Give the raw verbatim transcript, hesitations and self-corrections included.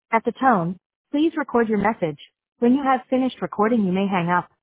At the tone, please record your message. When you have finished recording, you may hang up.